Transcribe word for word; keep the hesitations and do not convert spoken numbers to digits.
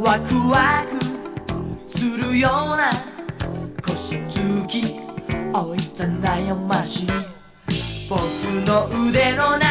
ワクワクするような腰つきおいた悩ましい僕の腕の中